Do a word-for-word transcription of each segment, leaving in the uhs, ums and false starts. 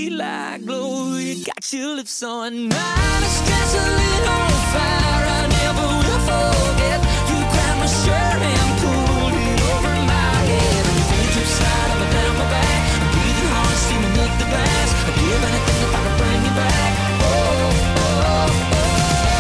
like glow. You got your lips on mine. It's gasoline on fire. I never will forget. You grabbed my shirt and pulled it over my head. And your fingertips slide up and down my back. I'm breathing hard, steaming up the blast. I'd give anything if I could bring you back. Oh, oh, oh, oh.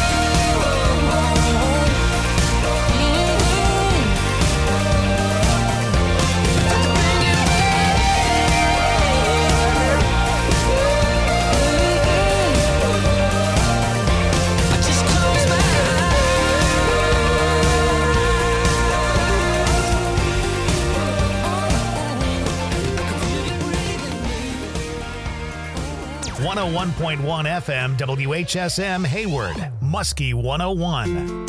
one oh one point one F M, W H S M, Hayward, Muskie one oh one.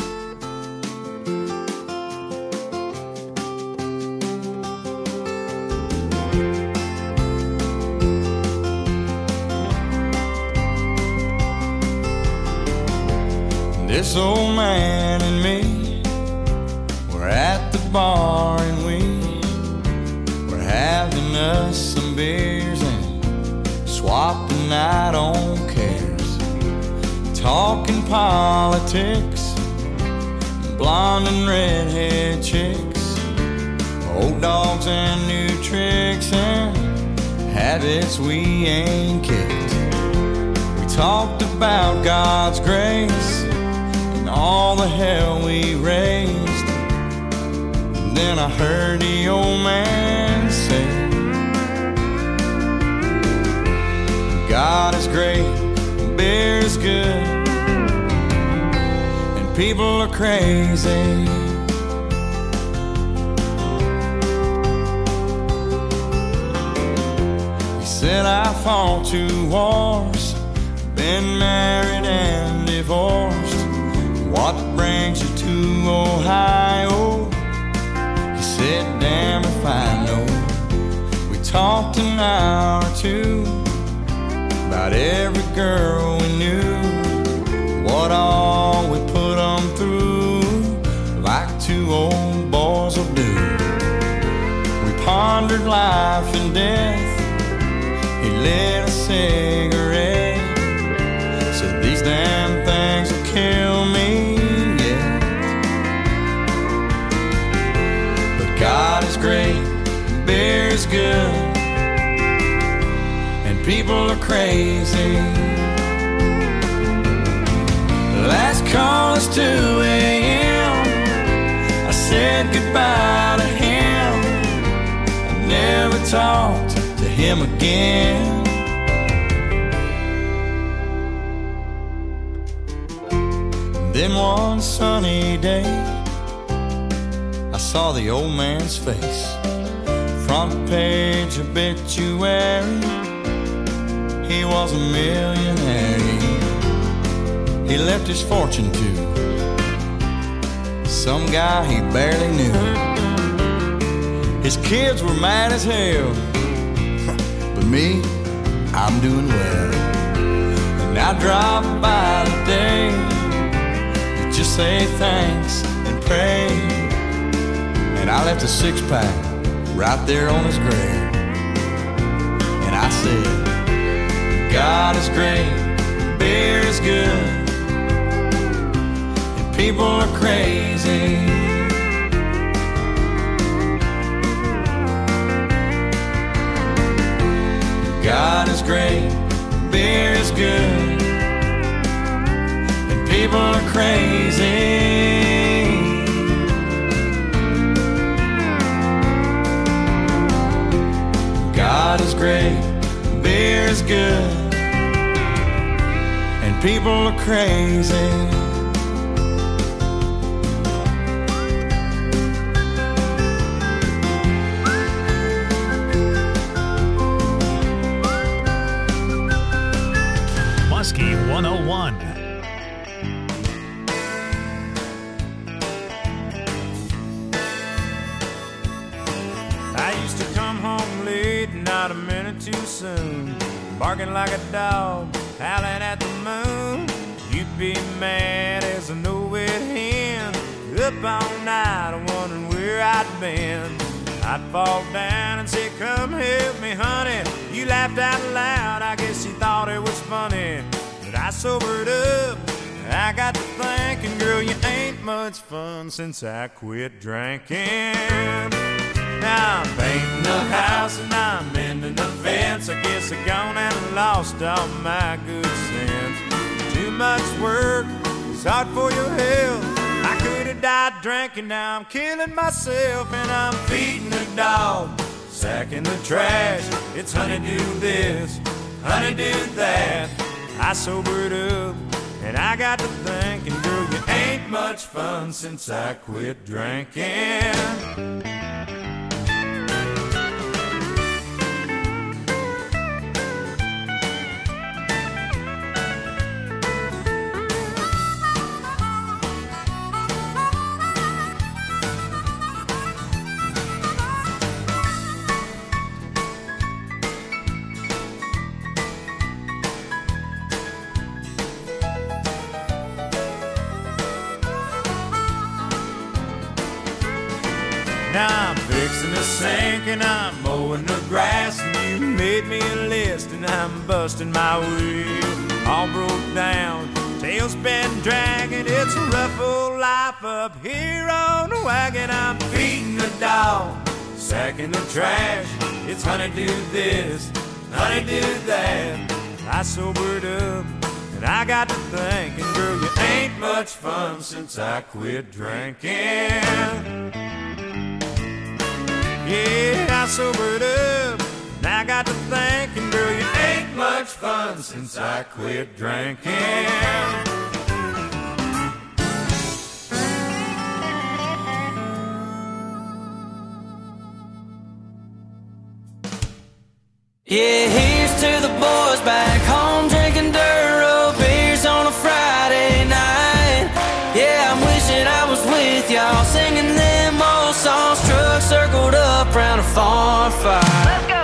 This old man and me were at the bar and we were having us some beers and swapping out on cares, talking politics, blonde and redhead chicks, old dogs and new tricks and habits we ain't kicked. We talked about God's grace and all the hell we raised. And then I heard the old man say, God is great, beer is good, and people are crazy. He said I fought two wars, been married and divorced. What brings you to Ohio? He said, damn if I know. We talked an hour or two about every girl we knew, what all we put them through, like two old boys will do. We pondered life and death. He lit a cigarette, said these damn things will kill me, yeah. But God is great, beer is good, people are crazy. Last call is two a.m. I said goodbye to him. I never talked to him again. Then one sunny day I saw the old man's face, front page obituary. He was a millionaire. He left his fortune to some guy he barely knew. His kids were mad as hell, but me, I'm doing well. And I drop by today to just say thanks and pray. And I left a six-pack right there on his grave. And I said, God is great, beer is good, and people are crazy. God is great, beer is good, and people are crazy. God is great, beer is good, and people are crazy. Muskie one oh one. I used to come home late, not a minute too soon, barking like a dog, howling at the moon. You'd be mad as a nowhere hen, up all night wondering where I'd been. I'd fall down and say, come help me, honey. You laughed out loud, I guess funny that I sobered up. I got to thinking, girl, you ain't much fun since I quit drinking. Now I'm painting the house and I'm mending the fence. I guess I gone and lost all my good sense. Too much work, it's hard for your health. I could have died drinking, now I'm killing myself. And I'm feeding the dog, sacking the trash. It's honeydew this, honeydew that. I sobered up and I got to thinking, girl, you ain't much fun since I quit drinking. Now I'm fixing the sink and I'm mowing the grass, and you made me a list and I'm busting my wheel. All broke down, tail's been dragging. It's a rough old life up here on the wagon. I'm feeding the dog, sacking the trash. It's honeydew this, honeydew that. I sobered up and I got to thinking, girl, you ain't much fun since I quit drinking. Yeah, I sobered up, and I got to thinking, girl, you ain't much fun since I quit drinking. Yeah, here's to the boys back home drinking dirt road beers on a Friday night. Yeah, I'm wishing I was with y'all singing them old songs, trucks circled up round a farm fire. Let's go!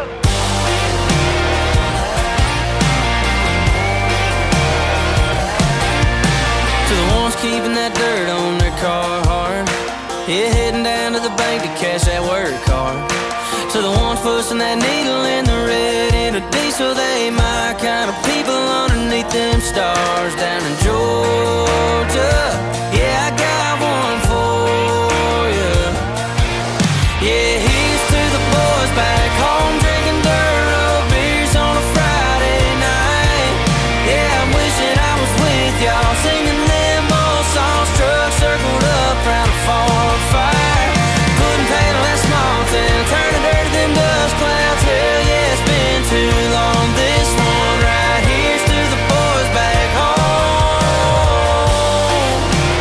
To the ones keeping that dirt on their car hard, yeah, heading down to the bank to cash that work card. To the ones pushing that needle in the red into diesel, they my kind of people underneath them stars down in Georgia. Yeah, I got one for you. Yeah, here's to the boys back home drinking dirt road beers on a Friday night. Yeah, I'm wishing I was with y'all singing them old songs, trucks circled up round a farm fire. Putting paint on that small town, turning dirt to them dust clouds. Hell yeah, it's been too long. This one right here's to the boys back home.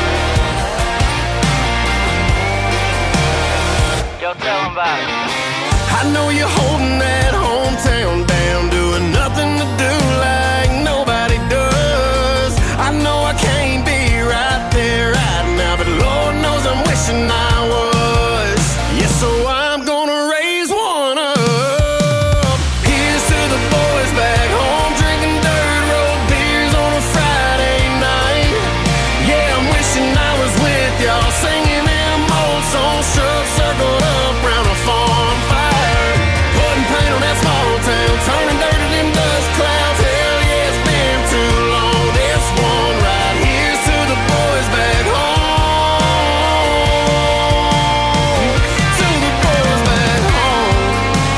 Yo, tell them about it. I know you're holding that hometown down, doing nothing to do like nobody does. I know I can't be right there right now, but Lord knows I'm wishing I was. Yeah, so I'm gonna raise one up. Here's to the boys back home drinking dirt road beers on a Friday night. Yeah, I'm wishing I was with y'all singing them old songs, trucks circled up round a farm fire. Putting paint on that small town, turning dirt to them dust clouds. Hell yeah, it's been too long. This one right here's to the boys back home. To the boys back home.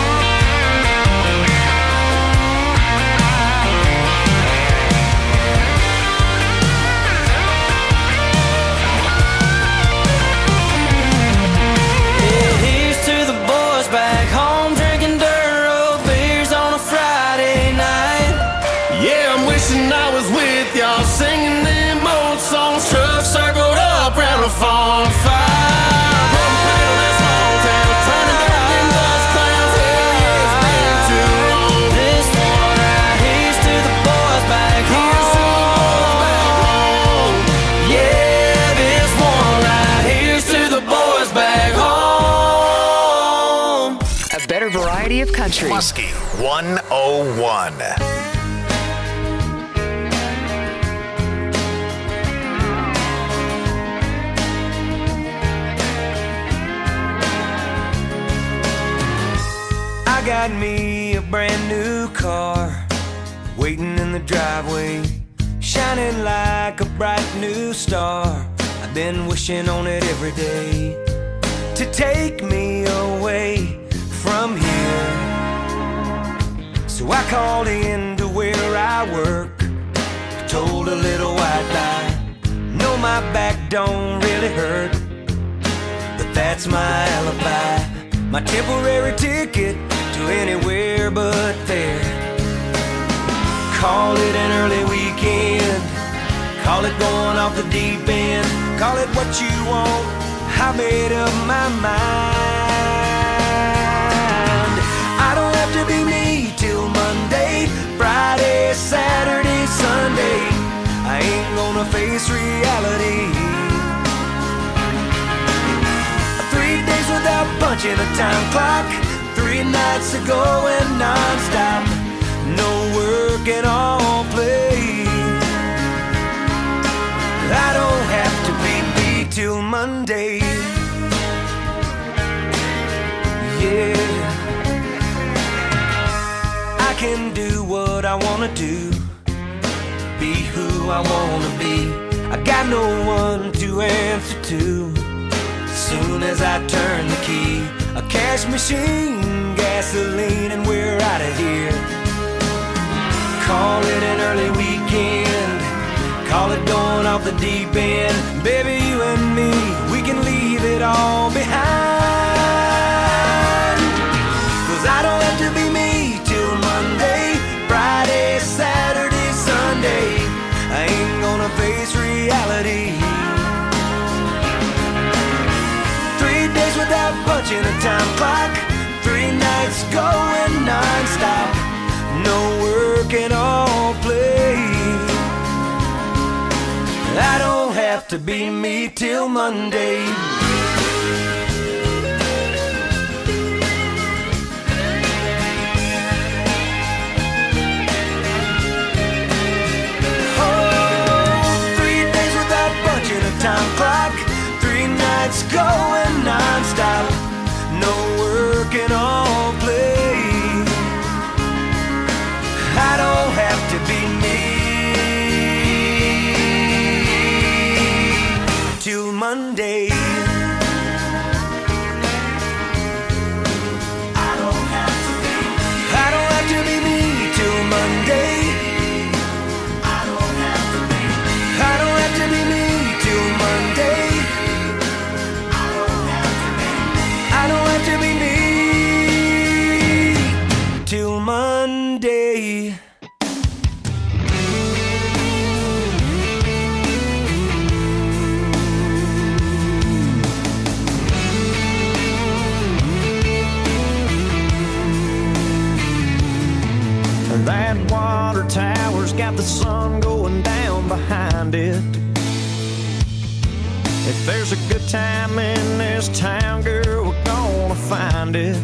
Yeah, here's to the boys back home drinking dirt road beers on a Friday night. Yeah, I'm wishing I was with y'all singing them old songs, trucks circled up round a farm fire. Putting paint on that small town, turning dirt to them dust clouds. Hell yeah, it's been too long. This one right here's to the boys back Here's to the boys back home. Yeah, this one right here's to the boys back home. A better variety of country. Muskie one oh one. I got me a brand new car. waiting in the driveway, shining like a bright new star. I've been wishing on it every day to take me away from here. So I called in to where I work, told a little white lie. No, my back don't really hurt, but that's my alibi, my temporary ticket to anywhere but there. Call it an early weekend, call it going off the deep end, call it what you want, I made up my mind. I don't have to be me till Monday, Friday, Saturday, Sunday. I ain't gonna face reality. Three days without punching a time clock, three nights of going non-stop, no work and all play. I don't have to be me till Monday. Yeah, I can do what I wanna do, be who I wanna be. I got no one to answer to. Soon as I turn the key, a cash machine, gasoline, and we're out of here. Call it an early weekend, call it going off the deep end. Baby, you and me, we can leave it all behind. Cause I don't have to be me till Monday, Friday, Saturday, Sunday. I ain't gonna face reality. Three days without punching a time clock, three nights going non-stop, no work and all play. I don't have to be me till Monday. Time clock, three nights going non-stop, no work and all play. I don't have to be me till Monday. I don't have to be I don't have to be me till Monday. I don't have to be I don't have to be me till Monday. I don't have to be I don't have to be me till Monday. That water tower's got the sun going down behind it. If there's a good time in this town, girl, we're gonna find it.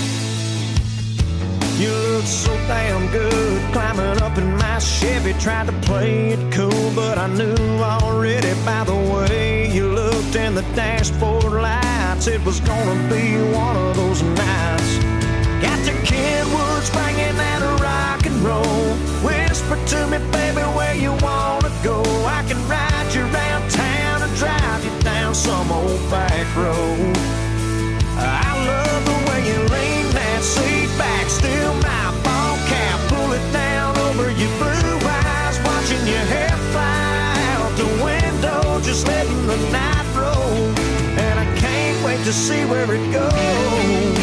You look so damn good climbing up in my Chevy. Tried to play it cool, but I knew already by the way you looked in the dashboard lights, it was gonna be one of those nights. Got the Kenwoods bringing that rock and roll. Whisper to me, baby, where you wanna go. I can ride you around town and drive you down some old back road. I love the way you lean that seat back, still my ball cap, pull it down over your blue eyes, watching your hair fly out the window, just letting the night roll. And I can't wait to see where it goes.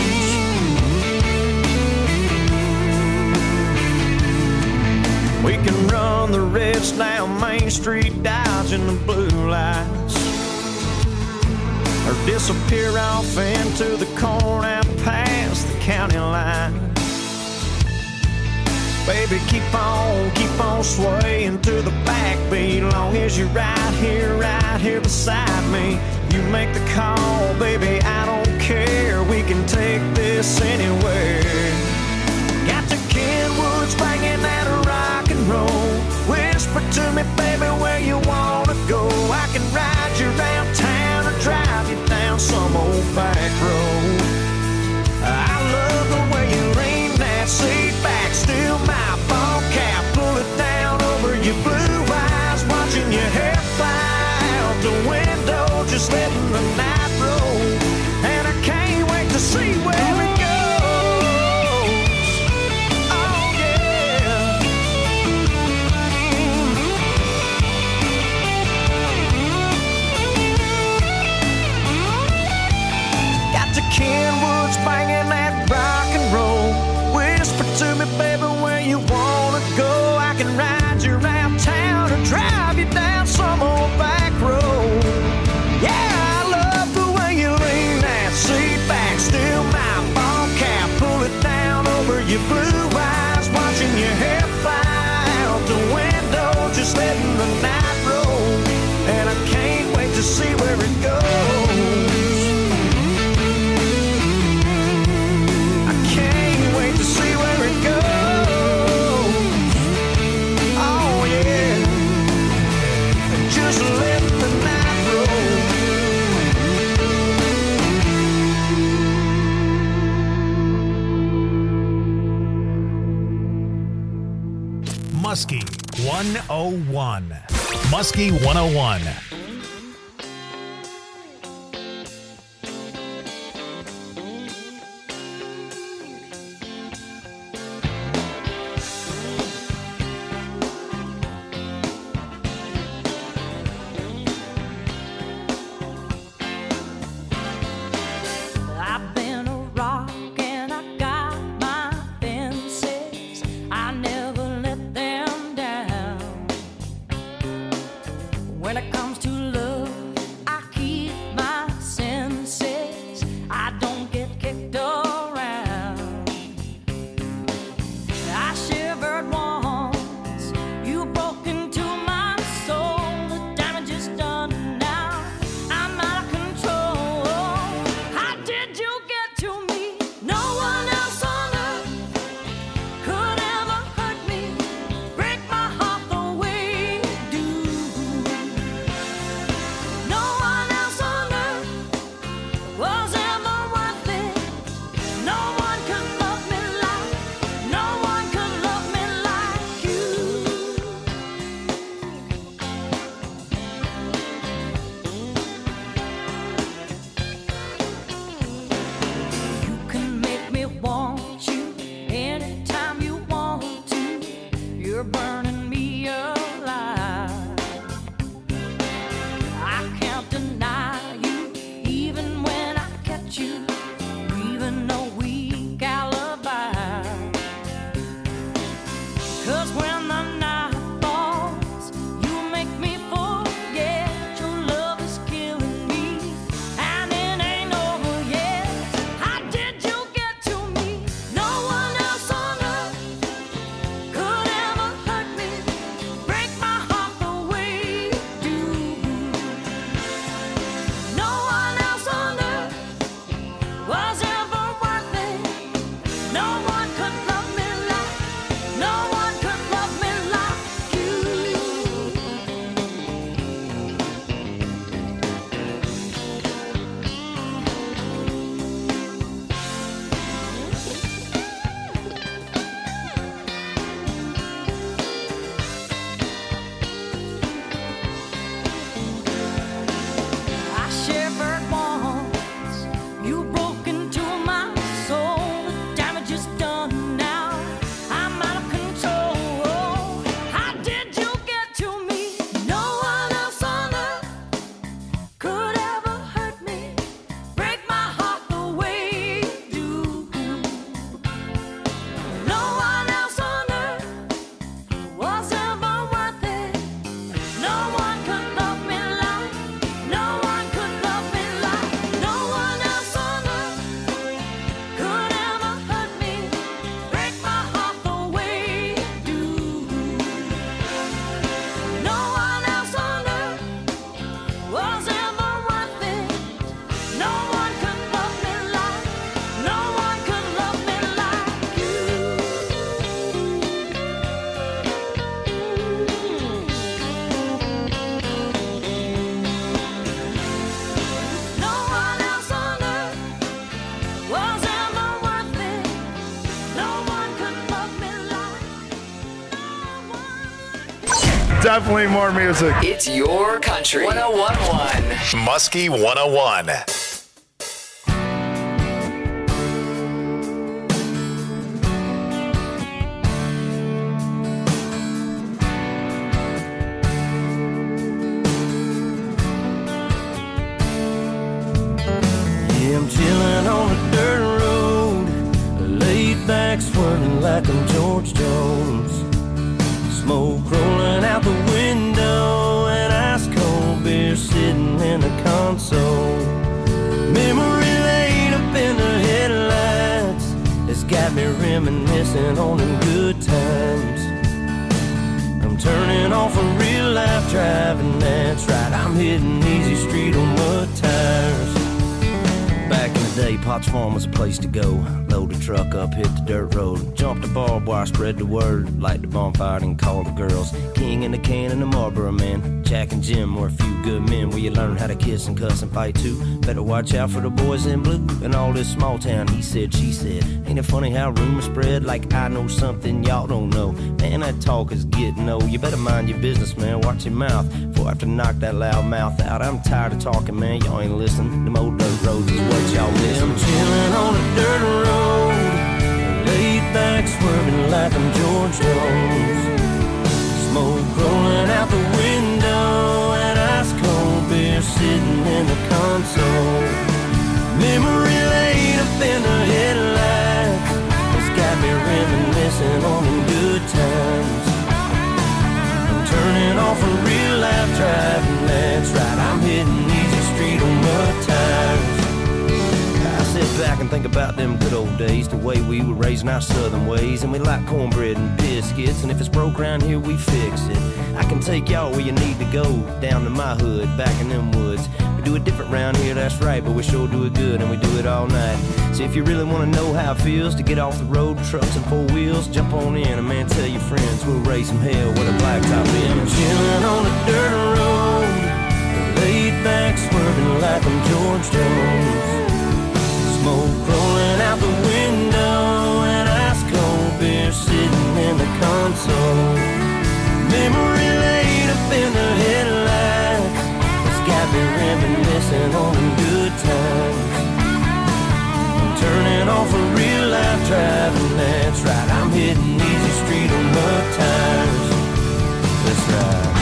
We can run the reds down Main Street, dodging the blue lights, or disappear off into the corn out past the county line. Baby, keep on, keep on swaying to the backbeat, long as you're right here, right here beside me. You make the call, baby, I don't care, we can take this anywhere. Got the Kenwoods banging that rock and roll. Whisper to me, baby, where you wanna go. I can ride you around town or drive you down some old back road. I love the way you lean that seat back, still my ball cap, pull Muskie one oh one. Muskie one oh one. I've been a rock and I got my fences. I never let them down. When it comes to love, I keep my senses. I don't get kicked around. I shivered once, you broke into my soul. The damage is done now. I'm out of control. How did you get to me? No one else on earth could ever hurt me, break my heart the way you do. No one else on earth was ever worth it. No one could love me like, no one could love me like you. You can make me want you anytime you want to. You're burning me alive. I can't deny you, even when I catch you, even a weak alibi. 'Cause when the night falls, you make me forget your love is killing me, and it ain't over yet. How did you get to me? No one else on earth could ever hurt me, break my heart the way you do. No one else on earth was ever worth it. No one could love me like, no one could love me like you. I shivered once, you broke into my soul. The damage is done now. I'm out of control. How did you get to me? No one else on earth could ever hurt me, break my heart the way you do. No one else on earth was ever worth it. No one could love me like, no one could love me like, no one else on earth could ever hurt me, break my heart the way you do. No one else on earth was ever worth it. No one could love me like, no one could love me like you. No one else on earth was ever worth it. No one could love me like, no one. Definitely more music. It's your country. one oh one point one. Muskie one oh one. Yeah, I'm chilling on a dirt road, laid back, swirling like I'm George Jones. Smoke rolling out the window, and ice cold beer sitting in the console. Memory lane up in the headlights has got me reminiscing on them good times. I'm turning off a real life driving, that's right, I'm hitting easy street on mud tires. Back in the day, Potts Farm was a place to go. Load the truck up, hit the dirt road. Jump the barbed wire, spread the word. Light the bonfire and call the girls. King and the can and the Marlboro man. Jack and Jim were a few good men where you learn how to kiss and cuss and fight too. Better watch out for the boys in blue and all this small town. He said, she said. Ain't it funny how rumors spread like I know something y'all don't know? Man, that talk is getting old. You better mind your business, man. Watch your mouth before I have to knock that loud mouth out. I'm tired of talking, man. Y'all ain't listening. Them old dirt roads is what y'all miss. I'm chilling on a dirt road, laid back, swerving like I'm George Jones. Smoke rolling out the window, and ice cold beer sitting in the console. Memory laid up in the headlights, it's got me reminiscing on the good times. I'm turning off a real life driving, that's right, I'm hitting easy street on mud tires. I sit back and think about them good old days, the way we were raising our southern ways. And we like cornbread and biscuits, and if it's broke around here, we fix it. I can take y'all where you need to go, down to my hood, back in them woods. We do it different round here, that's right, but we sure do it good, and we do it all night. So if you really want to know how it feels to get off the road, trucks and four wheels, jump on in, and man, tell your friends we'll raise some hell with a blacktop in. I'm chilling on a dirt road, laid back, swerving like I'm George Jones. Smoke rolling out the window, and ice cold beer sitting in the console. Memory laid up in the headlights, it's got me reminiscing on the good times. I'm turning off a real life driving, that's right, I'm hitting easy street on mud tires. That's right.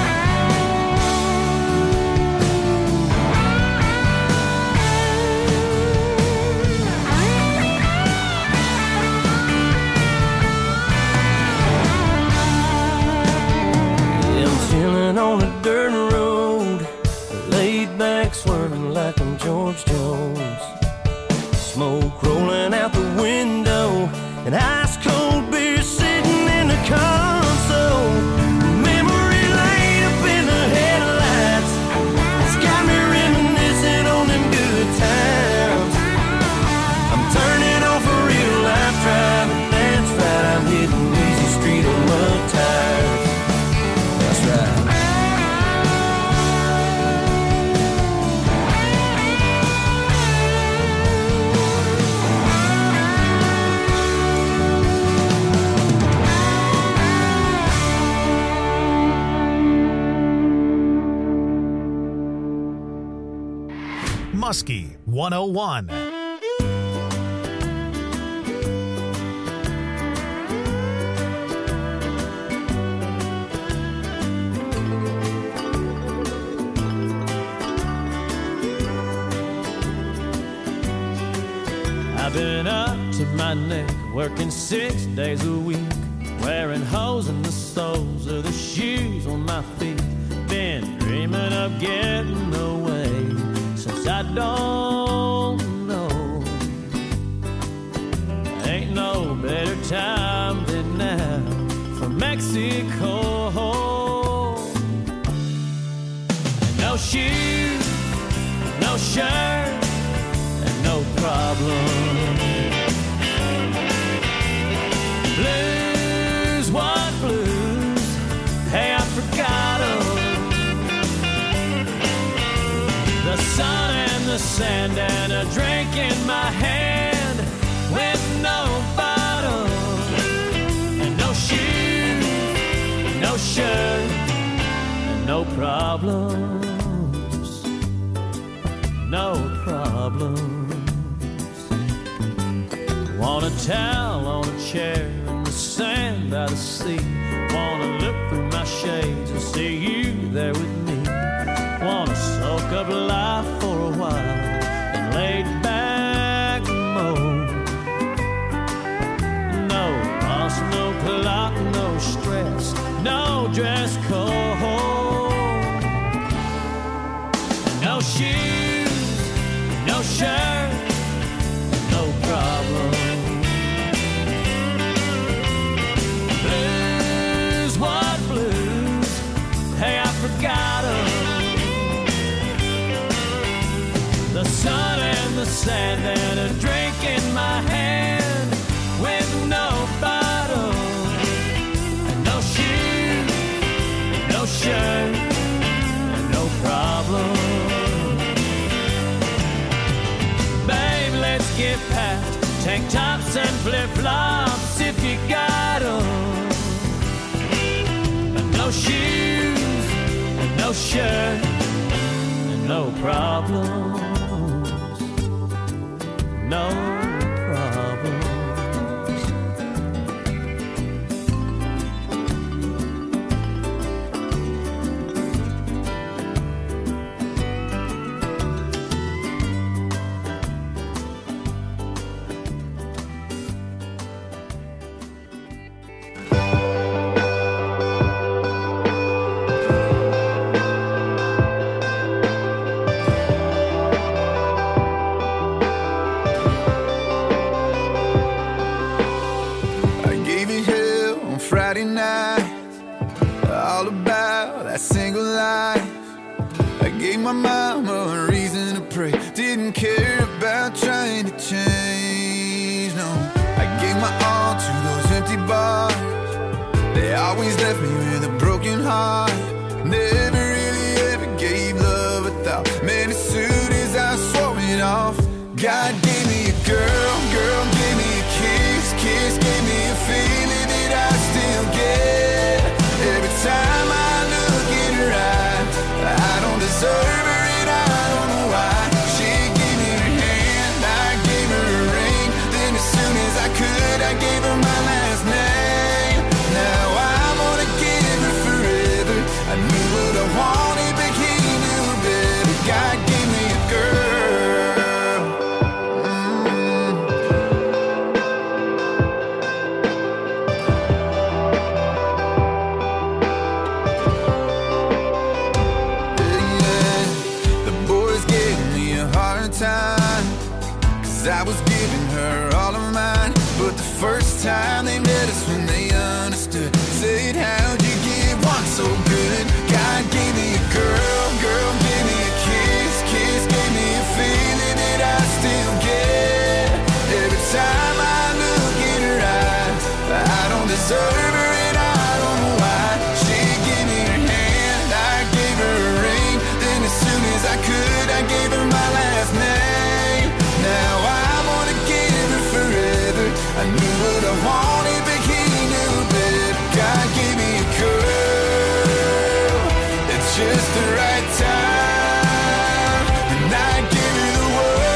On a dirt road, laid back, swerving like I'm George Jones. Smoke rolling out the window, and ice cold beer sitting in the console. Memory laid up in the headlights, it's got me reminiscing on them good times. I'm turning off a real life driving, that's right, I'm hitting easy street on mud tires. That's right. Muskie one oh one. I've been up to my neck, working six days a week, wearing holes in the soles of the shoes on my feet. Been dreaming of getting away since I don't know. Ain't no better time than now for Mexico. No shoes, no shirt, and no problem. Blues, what blues? Hey, I forgot 'em. The sun and the sand and a drink in my hand with no bottle. And no shoes, no shirt, and no problems. No problems. Want a towel on a chair in the sand by the sea. Wanna look through my shades and see you there with me. Wanna soak up life for a while and lay back mode. No boss, no clock, no stress, no dress code. No shoes, no shirt, no problem. Blues, what blues? Hey, I forgot 'em. The sun and the sand and a drink in my hand. flip-flops if you got 'em. No shoes, and no shirt, and no problems. No problems. Friday night, all about that single life. I gave my mama a reason to pray, didn't care about trying to change, no. I gave my all to those empty bars, they always left me with a broken heart. Never really ever gave love a thought, man, as soon as I swore it off. God gave me a girl, girl gave me a kiss, kiss gave me a feeling that I still get. Every time I look in her eyes, I don't deserve her and I don't know why. She gave me her hand, I gave her a ring, then as soon as I could, I gave her my last name. Now I'm gonna give her forever. I knew what I wanted, but he knew better. God gave me a girl. Time, cause I was giving her all of mine, but the first time they met us when they understood, said how'd you get one so good? God gave me a girl, girl gave me a kiss, kiss gave me a feeling that I still get. Every time I look in her eyes, I don't deserve her and I don't know why. She gave me her hand, I gave her a ring, then as soon as I could, I gave her my last name. Now I wanna give her forever. I knew what I wanted, but he knew better. God gave me a girl at just the right time, and I give her the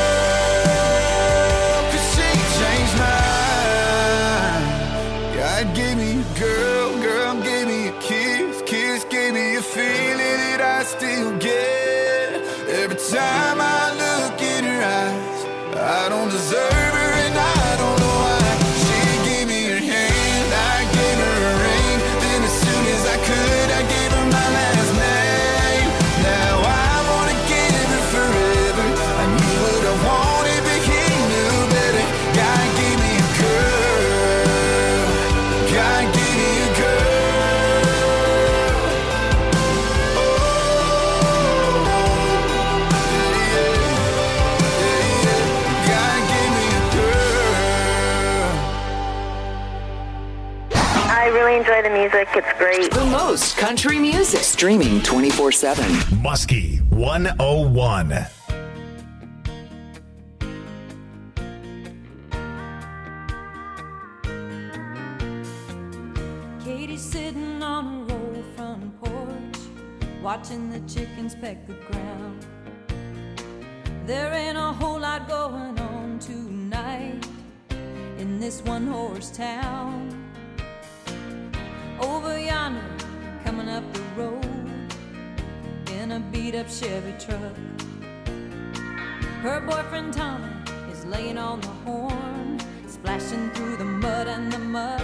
world, cause she changed mine. God gave me a girl, girl gave me a kiss, kiss gave me a feeling that I still get. Every time I look in her eyes, I don't deserve her and I don't know why. She gave me her hand, I gave her a ring, then as soon as I could, I gave her my last name. Now I wanna give her forever. I knew what I wanted, but he knew better. God gave me a girl, God gave me a girl. I really enjoy the music. It's great. The most country music. Streaming twenty-four seven. Muskie one oh one. Katie's sitting on a roll front porch, watching the chickens peck the ground. There ain't a whole lot going on tonight in this one-horse town. Over yonder, coming up the road in a beat-up Chevy truck, her boyfriend Tommy is laying on the horn, splashing through the mud and the muck.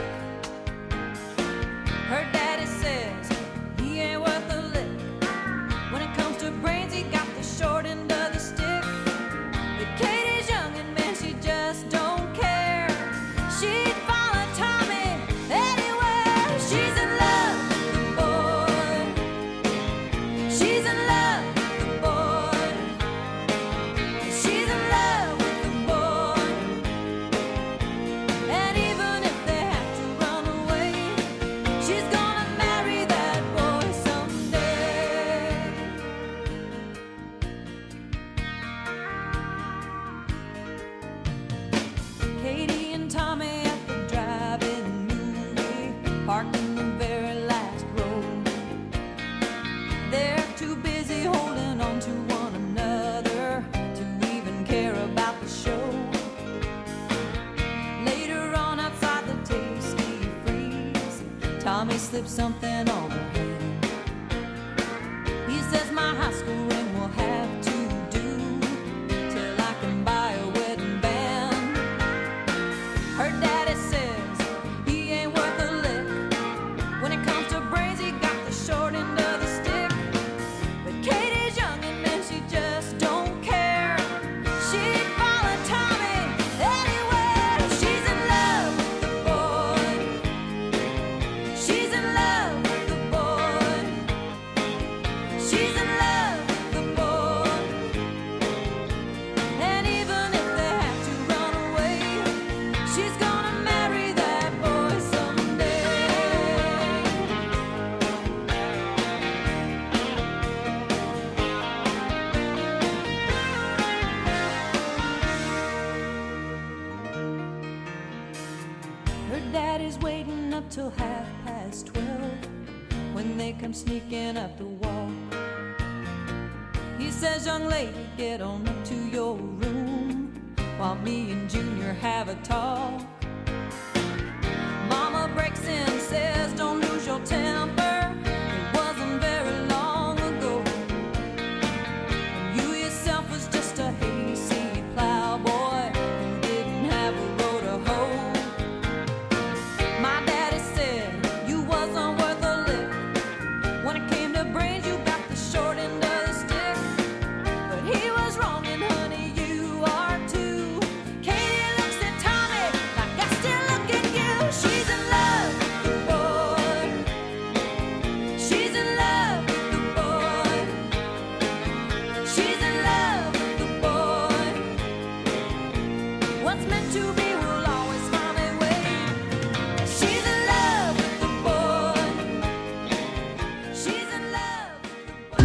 Her daddy says he ain't worth a lick. When it comes to brains, he got the short end of the stick. But Katie's young and man, she just don't care. She'd follow Tommy anywhere. She's in love with the boy. She's in love with the boy. She's in love with the boy. And even if they have to Tommy slipped something on her hand. He says my high school ring will have to do till I can buy a wedding band. Her daddy says he ain't worth a lick. When it comes to brains, he got the short end of the stick. But Katie's young and man, she just don't care. She'd follow Tommy anywhere. She's in love with the boy. She's in love with the boy. She's in love with the boy. And even if they have to run away, she's gonna marry that boy someday. Her daddy's waiting up till half past twelve when they come sneaking up the wall. He says, young lady, get on up to your room while me and Junior have a talk. Mama breaks in and says, don't lose your temper. It wasn't very long ago. And you yourself was just a hayseed plowboy who didn't have a road to hoe. My daddy said you wasn't worth a lick. When it came to brains, you got the short end of the stick. But he was wrong, and honey, you are too. Katie looks at Tommy like I still look at you. She's in love with the boy. She's in love with the boy. She's in love with the boy. What's meant to be will always find a way. She's in love with the boy. She's in love with the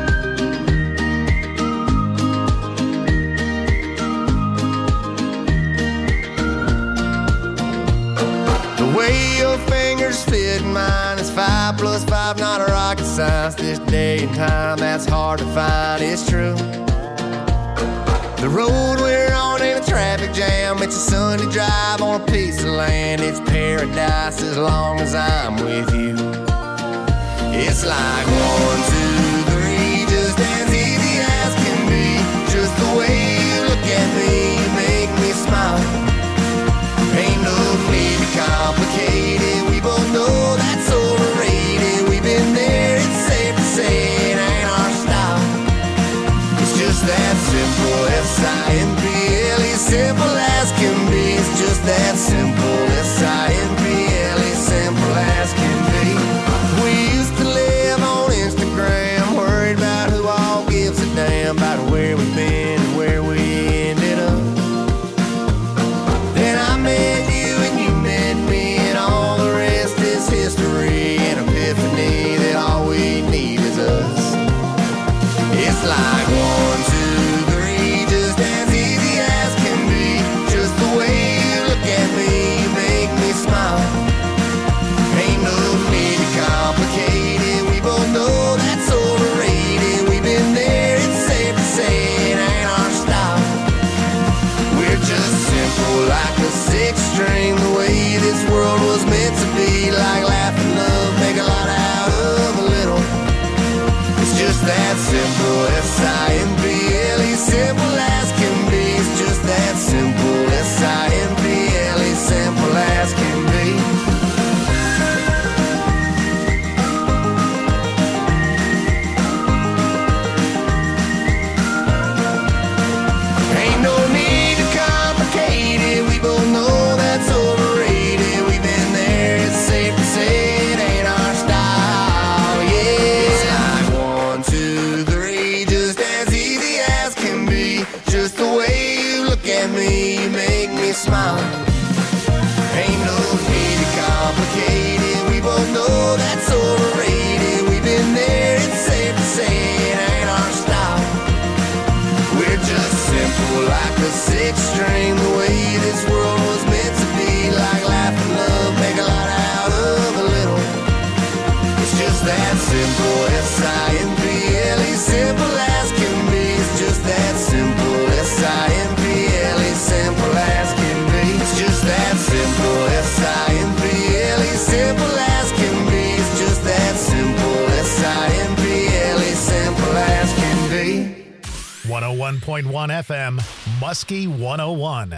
The way your fingers fit mine is five plus five, not a rocket science. This day and time, that's hard to find, it's true. The road we're on ain't a traffic jam. It's a Sunday drive on a piece of land. It's paradise as long as I'm with you. It's like one, two, three, just as easy as can be. Just the way you look at me, you make me smile. Ain't no need to complicate it. We both know that's overrated. We've been there, it's safe to say it ain't our style. It's just that simple, S I M P L E, simple as can be. It's just that simple, S I M P L E, simple as can be. We used to live on Instagram, worried about who all gives a damn about where we've been and where we ended up. Then I met you and you met me, and all ninety-one point one F M, Muskie one oh one.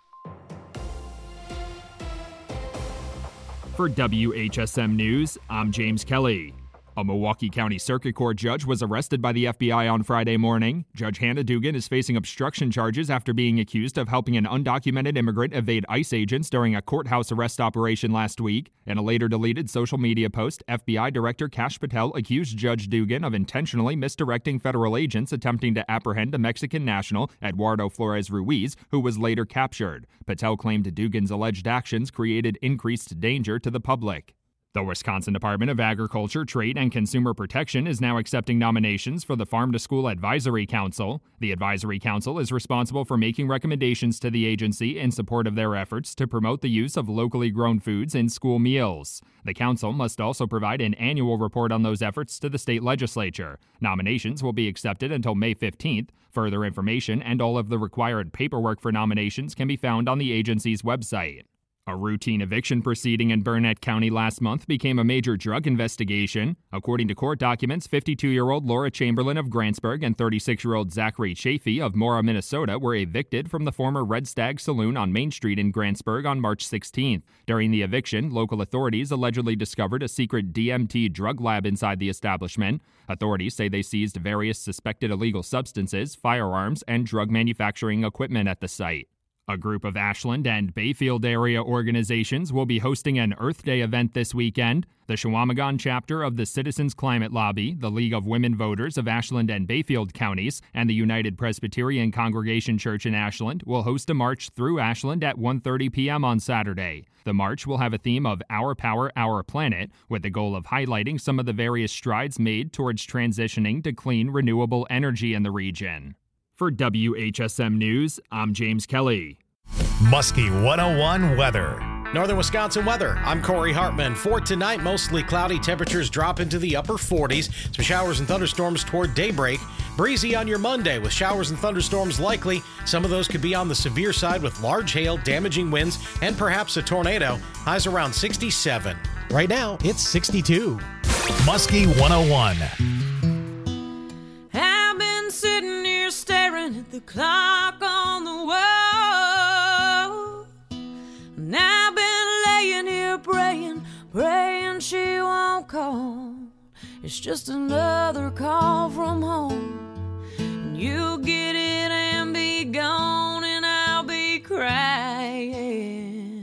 For W H S M News, I'm James Kelly. A Milwaukee County Circuit Court judge was arrested by the F B I on Friday morning. Judge Hannah Dugan is facing obstruction charges after being accused of helping an undocumented immigrant evade ICE agents during a courthouse arrest operation last week. In a later deleted social media post, F B I Director Kash Patel accused Judge Dugan of intentionally misdirecting federal agents attempting to apprehend a Mexican national, Eduardo Flores Ruiz, who was later captured. Patel claimed Dugan's alleged actions created increased danger to the public. The Wisconsin Department of Agriculture, Trade, and Consumer Protection is now accepting nominations for the Farm to School Advisory Council. The Advisory Council is responsible for making recommendations to the agency in support of their efforts to promote the use of locally grown foods in school meals. The council must also provide an annual report on those efforts to the state legislature. Nominations will be accepted until May fifteenth. Further information and all of the required paperwork for nominations can be found on the agency's website. A routine eviction proceeding in Burnett County last month became a major drug investigation. According to court documents, fifty-two-year-old Laura Chamberlain of Grantsburg and thirty-six-year-old Zachary Chafee of Mora, Minnesota were evicted from the former Red Stag Saloon on Main Street in Grantsburg on March sixteenth. During the eviction, local authorities allegedly discovered a secret D M T drug lab inside the establishment. Authorities say they seized various suspected illegal substances, firearms, and drug manufacturing equipment at the site. A group of Ashland and Bayfield area organizations will be hosting an Earth Day event this weekend. The Chequamegon chapter of the Citizens Climate Lobby, the League of Women Voters of Ashland and Bayfield counties, and the United Presbyterian Congregation Church in Ashland will host a march through Ashland at one thirty p.m. on Saturday. The march will have a theme of Our Power, Our Planet, with the goal of highlighting some of the various strides made towards transitioning to clean, renewable energy in the region. For W H S M News, I'm James Kelly. Muskie one oh one weather. Northern Wisconsin weather. I'm Corey Hartman. For tonight, mostly cloudy. Temperatures drop into the upper forties. Some showers and thunderstorms toward daybreak. Breezy on your Monday with showers and thunderstorms likely. Some of those could be on the severe side with large hail, damaging winds, and perhaps a tornado. Highs around sixty-seven. Right now, it's sixty-two. Muskie one oh one. I've been sitting here staring at the clock on the wall. And I've been laying here praying, praying she won't call. It's just another call from home. And you'll get it and be gone, and I'll be crying.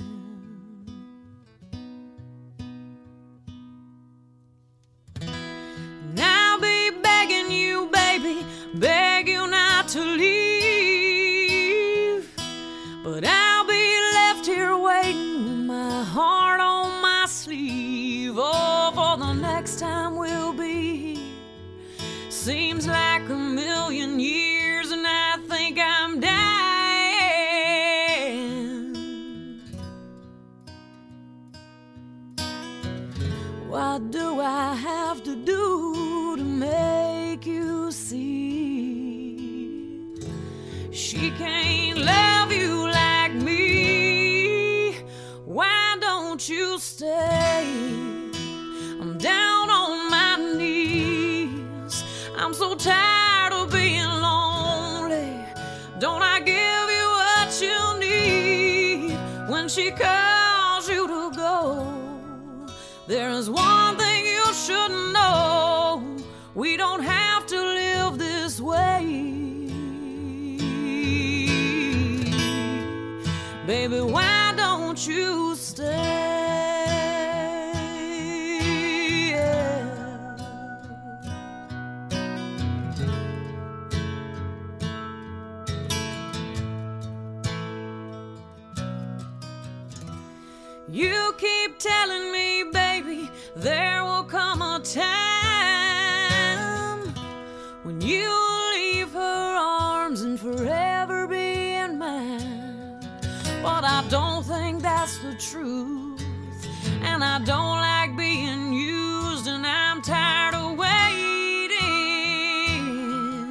And I'll be begging you, baby, beg you not to leave. But I'll be left here waiting with my heart on my sleeve. Oh, for the next time we'll be here. Seems like a million years, and I think I'm dying. What do I have to do to make you see? She can't love you like me. Why don't you stay? I'm down on my knees. I'm so tired of being lonely. Don't I give you what you need when she calls you to go? There's one thing you should know. We don't have to live this way. Baby, why don't you stay? You keep telling me, baby, there will come a time when you'll leave her arms and forever be in mine. But I don't think that's the truth, and I don't like being used, and I'm tired of waiting.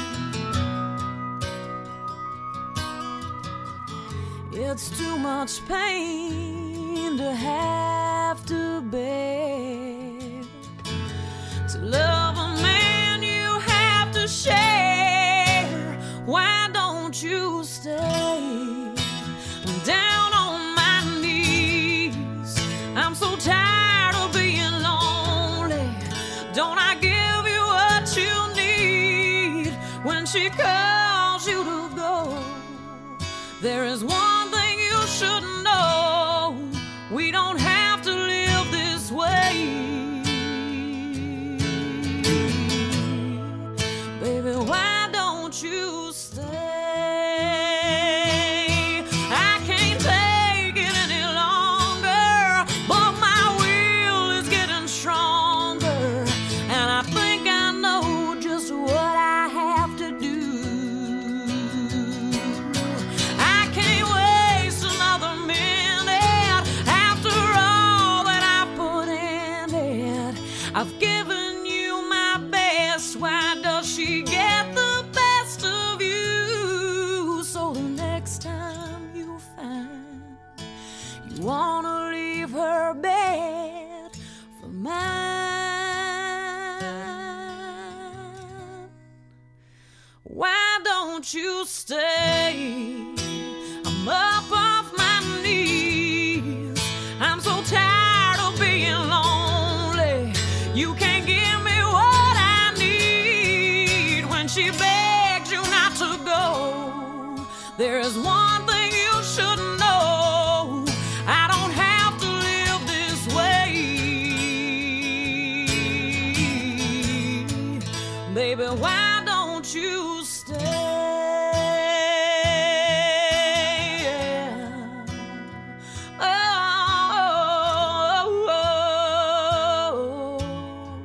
It's too much pain to have to bear. To love a man you have to share. Why she calls you to go. There is one thing you should know. We don't have to live this way. Baby, why don't you stay? I can't take it any longer, but my will is getting stronger, and I think I know just what I have to do. I can't waste another minute after all that I put in it. I've given you my best. Why does she get the best of you? So the next time you find you wanna leave her bed for mine, why don't you stay? I'm up off my knees. I'm so tired of being lonely. You can't give me what I need. When she begs you not to go, there is one thing you should know. I don't have to live this way. Baby, why don't you stay? Oh, oh, oh, oh.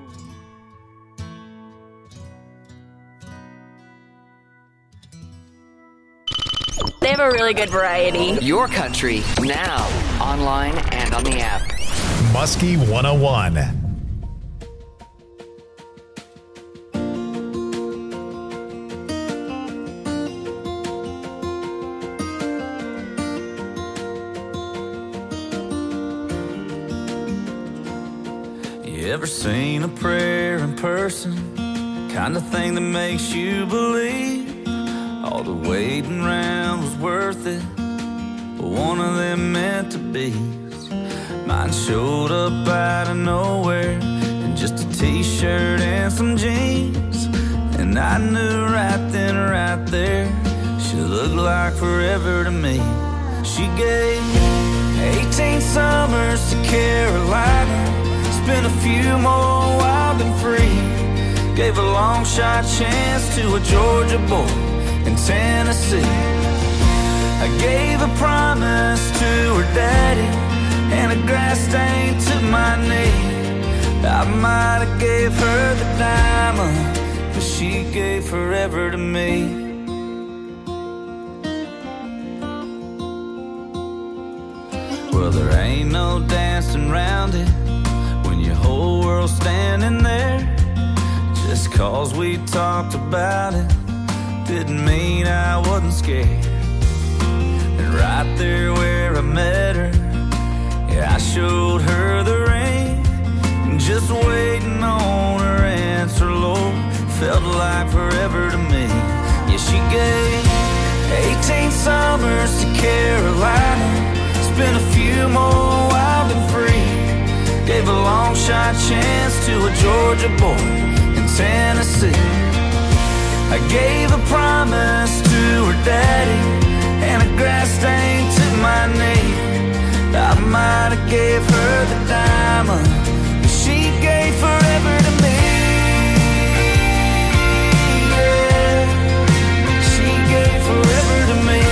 They have a really good variety. Your country, now, online and on the app. Muskie one oh one. You ever seen a prayer in person? Kind of thing that makes you believe all the waiting around was worth it, but one of them meant to be. Mine showed up out of nowhere in just a t-shirt and some jeans, and I knew right then, right there, she looked like forever to me. She gave eighteen summers to Carolina, spent a few more wild and free, gave a long shot chance to a Georgia boy in Tennessee. I gave a promise to her daddy and a grass stain to my knee. I might have gave her the diamond, but she gave forever to me. Well, there ain't no dancing around it when your whole world's standing there. Just cause we talked about it didn't mean I wasn't scared. And right there where I met her, yeah, I showed her the ring. Just waiting on her answer, Lord, felt like forever to me. Yeah, she gave eighteen summers to Carolina, spent a few more wild and free, gave a long shot chance to a Georgia boy in Tennessee. I gave a promise to her daddy and a grass stain to my knee. I might have gave her the diamond, but she gave forever to me. Yeah, she gave forever to me.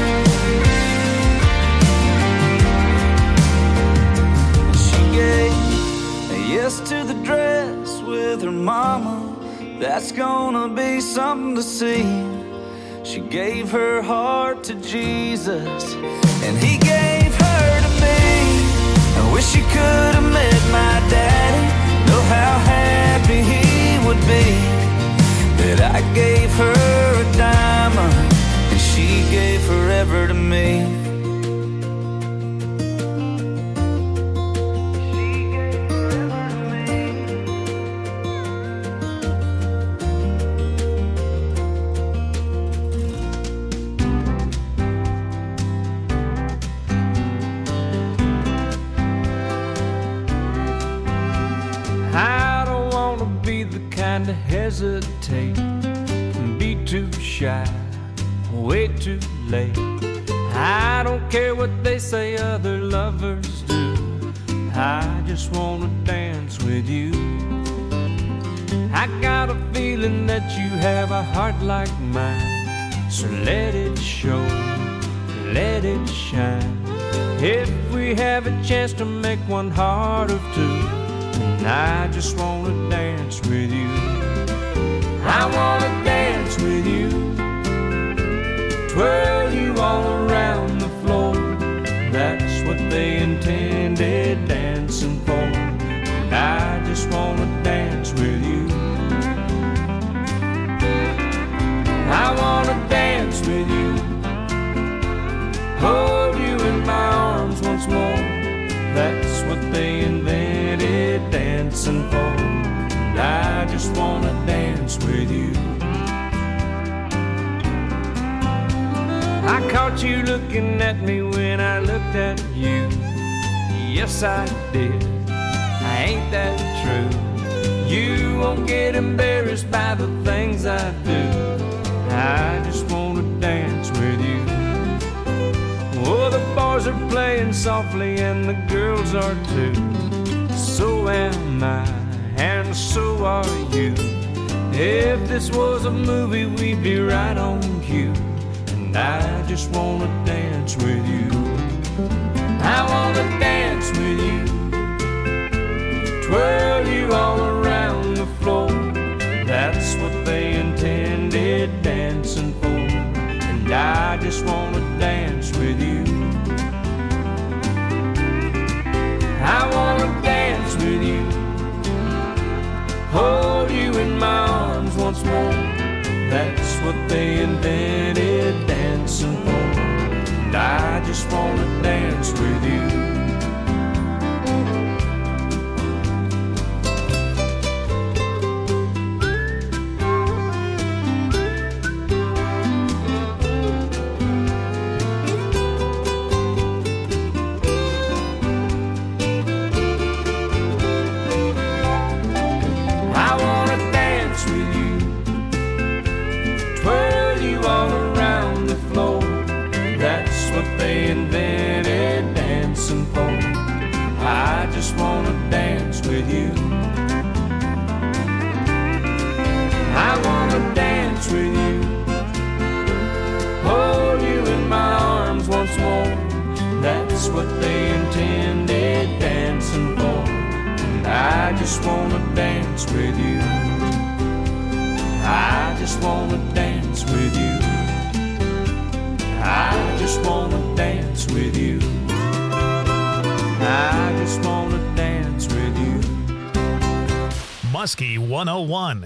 She gave a yes to the dress with her mama. That's gonna be something to see. She gave her heart to Jesus, and he gave her to me. I wish she could have met my daddy. Know how happy he would be that I gave her a diamond, and she gave forever to me. To hesitate and be too shy, way too late. I don't care what they say other lovers do. I just wanna dance with you. I got a feeling that you have a heart like mine, so let it show, let it shine. If we have a chance to make one heart of two, and I just wanna dance with you. I wanna dance with you, twirl you all around the floor. That's what they intended dancing for, and I just wanna dance with you. I wanna dance with you, hold you in my arms once more. That's what they invented dancing for, and I just wanna dance with you. I caught you looking at me when I looked at you. Yes, I did. Ain't that true? You won't get embarrassed by the things I do. I just wanna dance with you. Oh, the boys are playing softly and the girls are too. So am I, and so are you. If this was a movie, we'd be right on cue. And I just wanna dance with you. I wanna dance with you, twirl you all around the floor. That's what they intended dancing for, and I just wanna dance with you. I wanna dance with you, hold you in my arms once more. That's what they invented dancing for, and I just wanna dance with you. What they intended dancing for, and I just wanna dance with you. I just wanna dance with you. I just wanna dance with you. I just wanna dance with you. Muskie one oh one.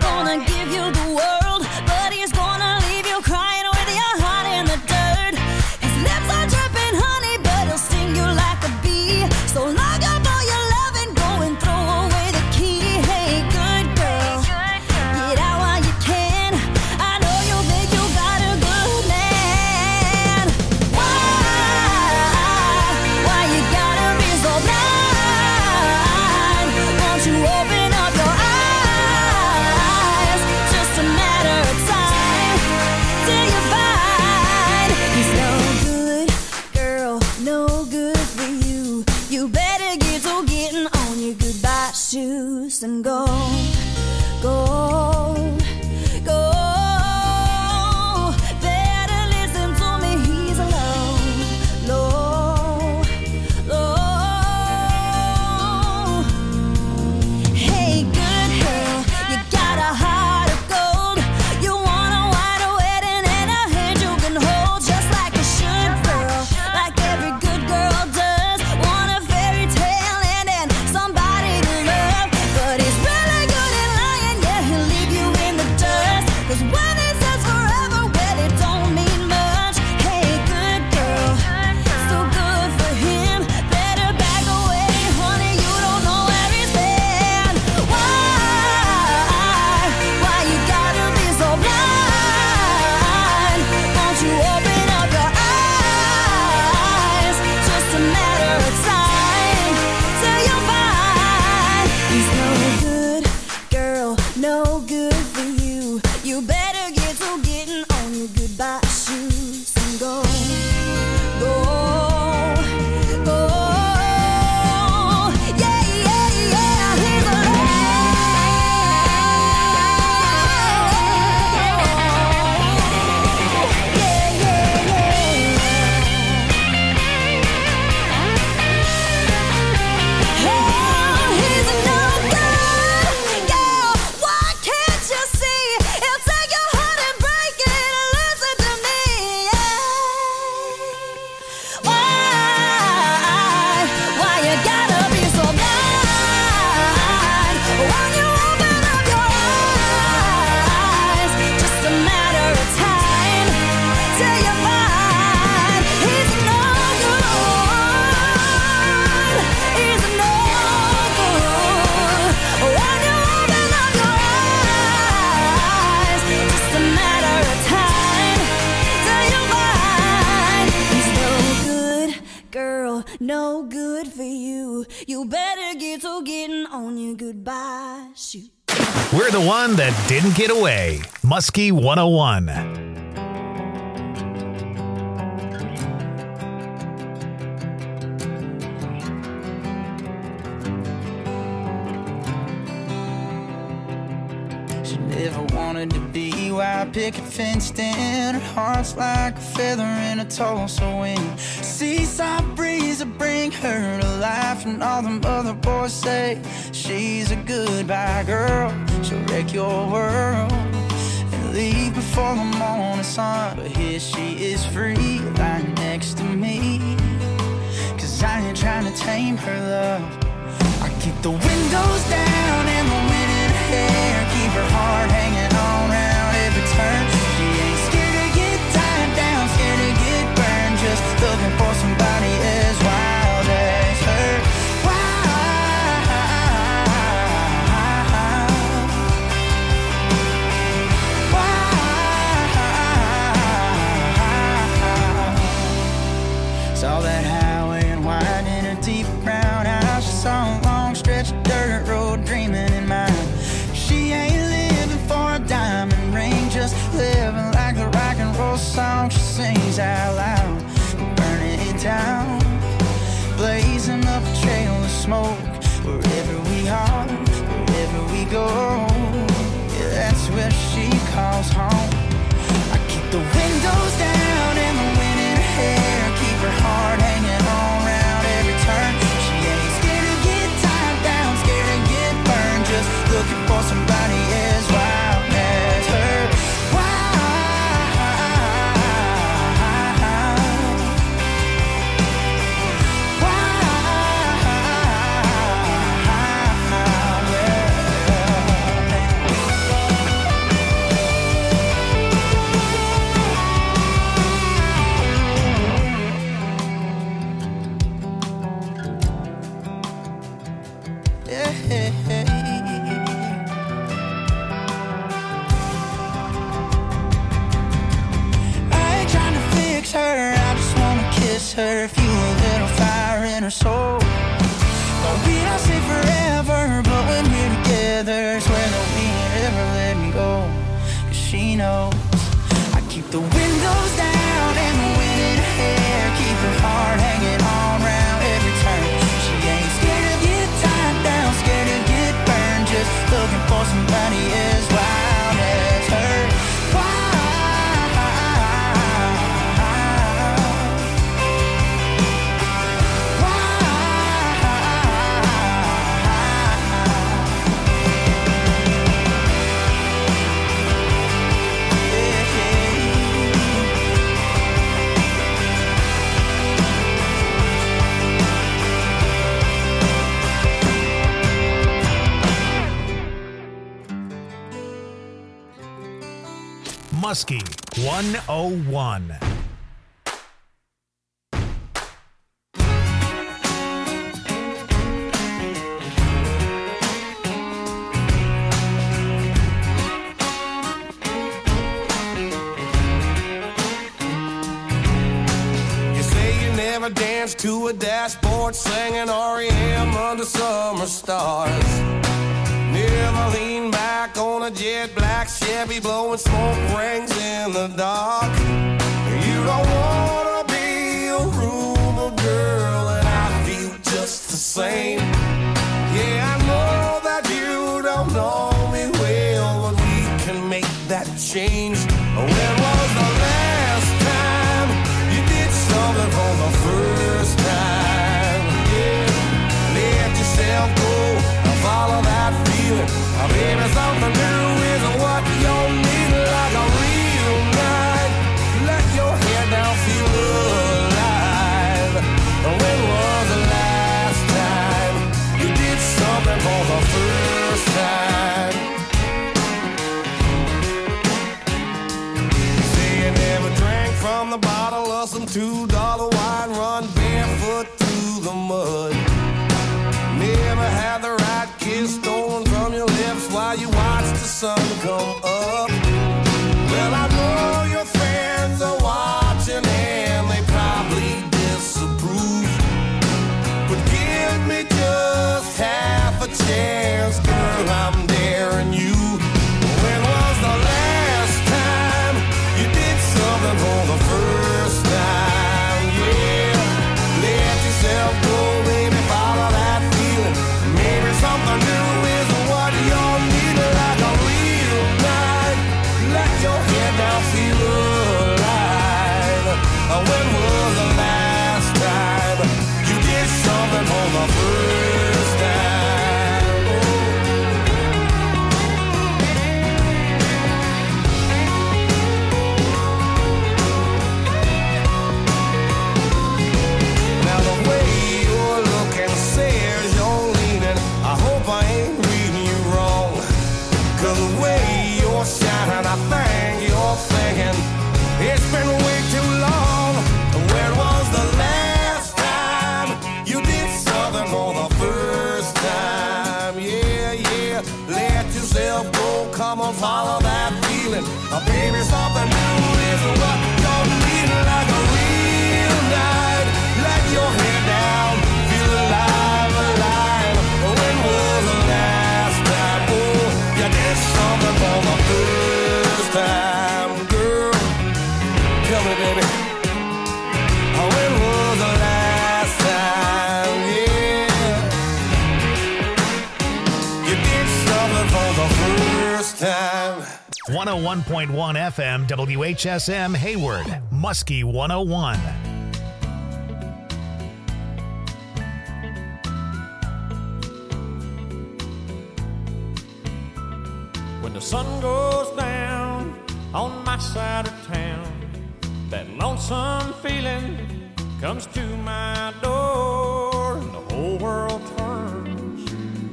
Give you the world, but he's gonna leave you crying with your heart in the dirt. Ooh, you better get to getting on your goodbye shoot. We're the one that didn't get away. Muskie one oh one. She never wanted to be white picket fenced in. Her heart's like a feather in a Tulsa wind. Seaside breeze will bring her to life, and all them other boys say she's a goodbye girl. She'll wreck your world and leave before the morning sun. But here she is free, lying next to me. Cause I ain't trying to tame her love. I keep the windows down and the wind in her hair, keep her heart hanging on round every turn. She ain't scared to get tied down, scared to get burned, just looking for somebody as wild as her. Saw that highway and wine in her deep brown eyes. She saw a long stretch of dirt road dreaming in mind. She ain't living for a diamond ring, just living like the rock and roll song she sings out loud. Burning it down, blazing up a trail of smoke. Wherever we are, wherever we go, yeah, that's where she calls home. I keep the windows down and the wind in her hair, keep her heart hanging on round every turn. She ain't scared to get tied down, scared to get burned, just looking for somebody as wild as her. Her, I just wanna kiss her, fuel a little fire in her soul. No, we don't say forever, but when we're together, swear that we ain't ever let me go. Cause she knows I keep the windows down and the wind in her hair, keep her heart hanging on round every turn. She ain't scared to get tied down, scared to get burned, just looking for somebody as wild as her. Muskie one oh one. You say you never danced to a dashboard singing R E M under summer stars. Never lean back on a jet black Chevy blowing smoke rings in the dark. You don't wanna be a rumor girl, and I feel just the same. Yeah, I know that you don't know me well, but we can make that change. When was the last time you did something for the first time? Yeah, let yourself go and follow that feeling. Uh, baby, something new is what you need, like a real night. Let your head down, feel alive. When was the last time you did something for the first time? You say you never drank from the bottle of some two dollar wine, run barefoot through the mud. Never had the right kiss stolen from your lips while you watch the sun come up. Well, I know your friends are watching and they probably disapprove, but give me just chance, girl, I'm daring you. When was the last time you did something for the first time? Yeah, let yourself go, baby, follow that feeling. Maybe something new is what you're needing, like a real night. Let your head down, feel alive. When was the last time you did something for the first time? Now the way you're looking says you're leaning. I hope I ain't reading you wrong. 'Cause the way you're shining, I think you're thinking it's been way too long. When was the last time you did something for the first time? Yeah, yeah, let yourself go, come on, follow that feeling. Uh, baby, something new is what you're needing, like a real night. Let your head down, feel alive, alive. When was the last time, oh, you did something for the first time, girl? Tell me, baby. When was the last time, yeah, you did something for the first time? one oh one point one F M, W H S M, Hayward, Muskie one oh one. When the sun goes down on my side of town, that lonesome feeling comes to my door, and the whole world turns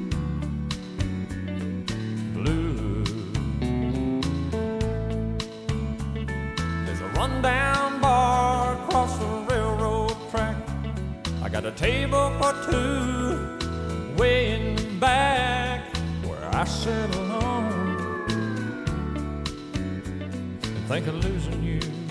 blue. There's a rundown bar across the railroad track. I got a table for two way in the back where I sit alone and think of losing you.